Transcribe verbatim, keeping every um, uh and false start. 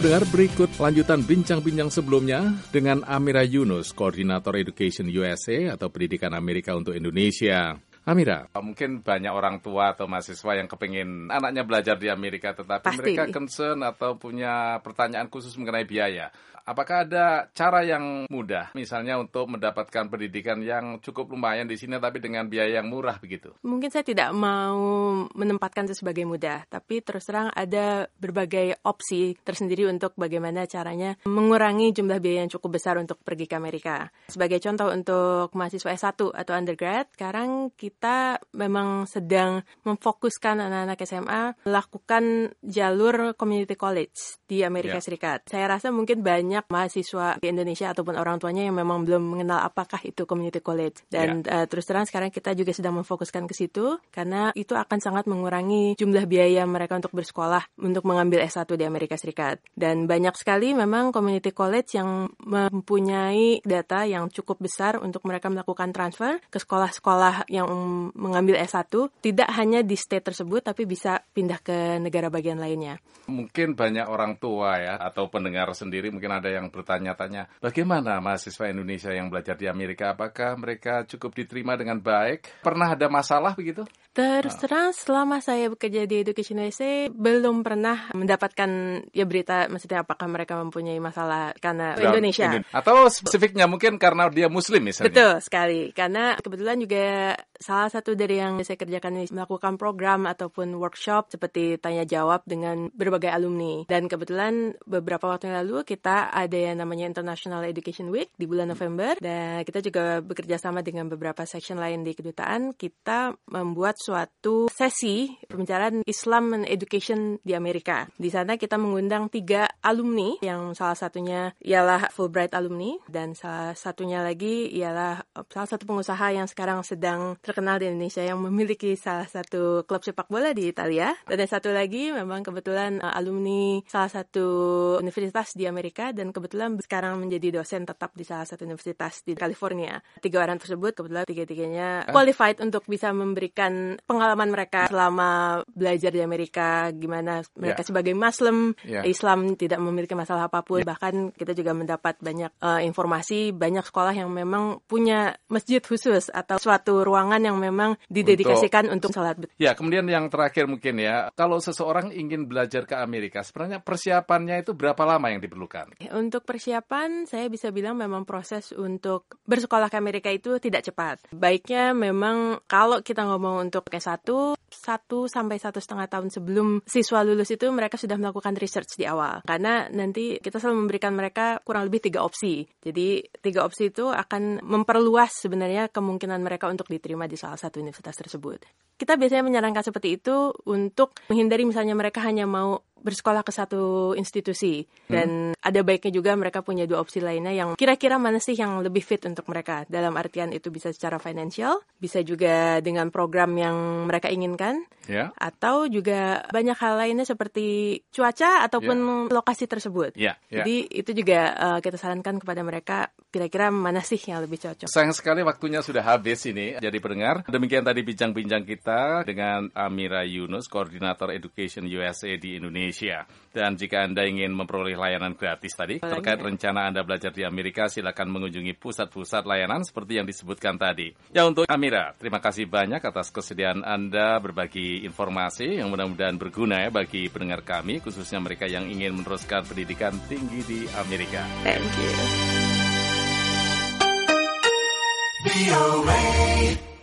Dengar berikut lanjutan bincang-bincang sebelumnya dengan Amira Yunus, Koordinator Education U S A atau Pendidikan Amerika untuk Indonesia. Amira, mungkin banyak orang tua atau mahasiswa yang kepingin anaknya belajar di Amerika, tetapi Pasti. mereka concern atau punya pertanyaan khusus mengenai biaya. Apakah ada cara yang mudah, misalnya untuk mendapatkan pendidikan yang cukup lumayan di sini, tapi dengan biaya yang murah begitu? Mungkin saya tidak mau menempatkan itu sebagai mudah, tapi terus terang ada berbagai opsi tersendiri untuk bagaimana caranya mengurangi jumlah biaya yang cukup besar untuk pergi ke Amerika. Sebagai contoh untuk mahasiswa S satu atau undergrad, sekarang kita memang sedang memfokuskan anak-anak S M A melakukan jalur community college di Amerika yeah. Serikat. Saya rasa mungkin banyak mahasiswa di Indonesia ataupun orang tuanya yang memang belum mengenal apakah itu community college. Dan yeah. uh, terus terang sekarang kita juga sedang memfokuskan ke situ karena itu akan sangat mengurangi jumlah biaya mereka untuk bersekolah untuk mengambil S satu di Amerika Serikat. Dan banyak sekali memang community college yang mempunyai data yang cukup besar untuk mereka melakukan transfer ke sekolah-sekolah yang mengambil S satu, tidak hanya di state tersebut tapi bisa pindah ke negara bagian lainnya. Mungkin banyak orang tua ya atau pendengar sendiri mungkin ada yang bertanya-tanya, bagaimana mahasiswa Indonesia yang belajar di Amerika, apakah mereka cukup diterima dengan baik? Pernah ada masalah begitu? Terus terang selama saya bekerja di Education U S A belum pernah mendapatkan ya berita maksudnya apakah mereka mempunyai masalah karena Dalam Indonesia. Indon- Atau spesifiknya mungkin karena dia Muslim misalnya. Betul sekali, karena kebetulan juga salah satu dari yang saya kerjakan ini melakukan program ataupun workshop seperti tanya jawab dengan berbagai alumni. Dan kebetulan beberapa waktu yang lalu kita ada yang namanya International Education Week di bulan November. Dan kita juga bekerja sama dengan beberapa section lain di kedutaan. Kita membuat suatu sesi pembicaraan Islam and Education di Amerika. Di sana kita mengundang tiga alumni yang salah satunya ialah Fulbright alumni dan salah satunya lagi ialah salah satu pengusaha yang sekarang sedang terkenal di Indonesia yang memiliki salah satu klub sepak bola di Italia. Dan yang satu lagi memang kebetulan uh, alumni salah satu universitas di Amerika dan kebetulan sekarang menjadi dosen tetap di salah satu universitas di California. Tiga orang tersebut kebetulan tiga-tiganya qualified untuk bisa memberikan pengalaman mereka selama belajar di Amerika, gimana mereka yeah. sebagai Muslim, yeah. Islam tidak memiliki masalah apapun. Yeah. Bahkan kita juga mendapat banyak uh, informasi, banyak sekolah yang memang punya masjid khusus atau suatu ruangan yang memang didedikasikan untuk, untuk salat. Ya, kemudian yang terakhir mungkin ya, kalau seseorang ingin belajar ke Amerika, sebenarnya persiapannya itu berapa lama yang diperlukan? Untuk persiapan, saya bisa bilang memang proses untuk bersekolah ke Amerika itu tidak cepat. Baiknya memang kalau kita ngomong untuk S satu, satu sampai satu setengah tahun sebelum siswa lulus itu mereka sudah melakukan research di awal. Karena nanti kita selalu memberikan mereka kurang lebih tiga opsi. Jadi tiga opsi itu akan memperluas sebenarnya kemungkinan mereka untuk diterima di salah satu universitas tersebut. Kita biasanya menyarankan seperti itu untuk menghindari misalnya mereka hanya mau bersekolah ke satu institusi. Dan hmm. ada baiknya juga mereka punya dua opsi lainnya yang kira-kira mana sih yang lebih fit untuk mereka. Dalam artian itu bisa secara financial, bisa juga dengan program yang mereka inginkan, yeah. atau juga banyak hal lainnya seperti cuaca ataupun yeah. lokasi tersebut. Yeah. Yeah. Jadi itu juga uh, kita sarankan kepada mereka kira-kira mana sih yang lebih cocok. Sayang sekali waktunya sudah habis ini. Jadi pendengar, demikian tadi bincang-bincang kita dengan Amira Yunus, Koordinator Education U S A di Indonesia. Dan jika Anda ingin memperoleh layanan gratis tadi, terkait rencana Anda belajar di Amerika, silakan mengunjungi pusat-pusat layanan seperti yang disebutkan tadi. Ya, untuk Amira, terima kasih banyak atas kesediaan Anda berbagi informasi yang mudah-mudahan berguna ya bagi pendengar kami, khususnya mereka yang ingin meneruskan pendidikan tinggi di Amerika. Thank you.